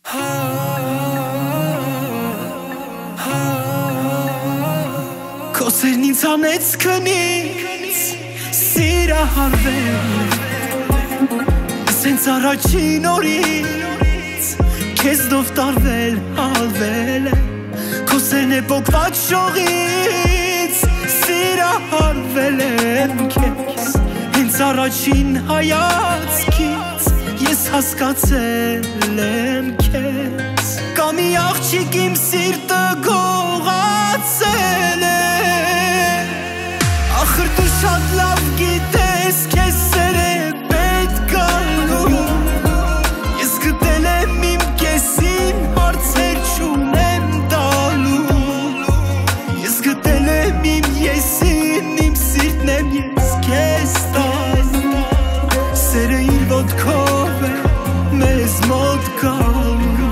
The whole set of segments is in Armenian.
Քո սերն ինձ հանեց քնից, սիրահարվել Սենց առաջին օրից, քեզնով տարվել, հալվել Քո սերն է պոկված շողից, սիրահարվել եմ քեզ Հենց առաջին հայացքից, ես հասկացել եմ քեզ Կա մի աղջիկ իմ սիրտը գողացել է Ախր դու շատ լավ գիտես քեզ սեր է պետք գալու Ես գտել եմ իմ կեսին հարցեր չունեմ տալու Ես գտել եմ իմ եսին իմ սիրտն եմ ես քեզ տալու Սերը իր ոտքով է մեզ մոտ գալու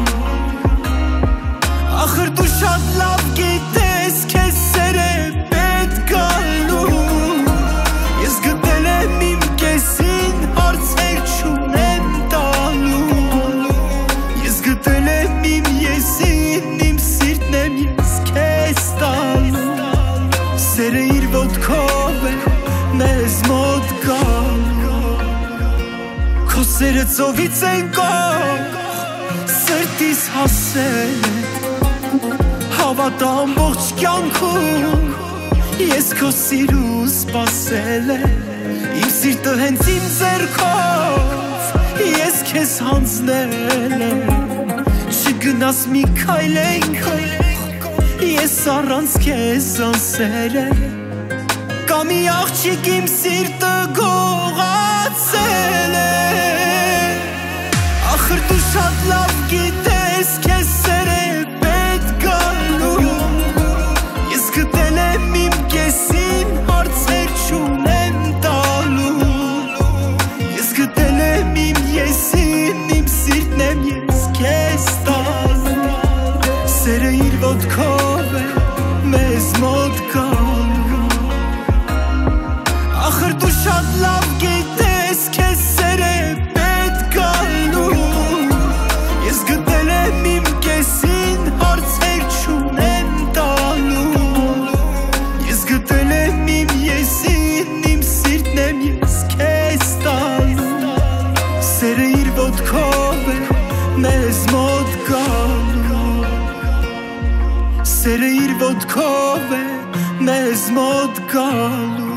Ախր դու շատ լավ գիտես քեզ սեր է պետք գալու Ես գտել եմ իմ կեսին հարցեր չունեմ տալու Ես գտել եմ իմ եսին իմ սիրտն եմ ես քեզ տալու Սերը իր ոտքով է մեզ մոտ գալու Քո սերը ծովից են կող սրտիս հասել է Հավատա ամբողջ կյանքում Ես քո սիրուն սպասել եմ Իմ սիրտը հենց իմ ձեռքով Ես քեզ հանձնել եմ Չգնաս մի քայլ այնքան Ես առանց քեզ անսել եմ Կա մի աղջիկ իմ սիրտը գողացել է Ախր դու շատ լավ գիտես քեզ սեր է պետք գալու Ես գտել եմ իմ կեսին հարցեր չունեմ տալու Ես գտել եմ իմ եսին իմ սիրտն եմ ես քեզ տալու Սերը իր ոտքով է մեզ մոտ գալու Ախր դու շատ լավ գիտես քեզ սեր է պետք գալու Ես գտել եմ իմ կեսին հարցեր չունեմ տալու Ես գտել եմ իմ եսին իմ սիրտն եմ ես քեզ տալու Սերը իր ոտքով է մեզ մոտ գալու Սերը իր ոտքով է մեզ մոտ գալու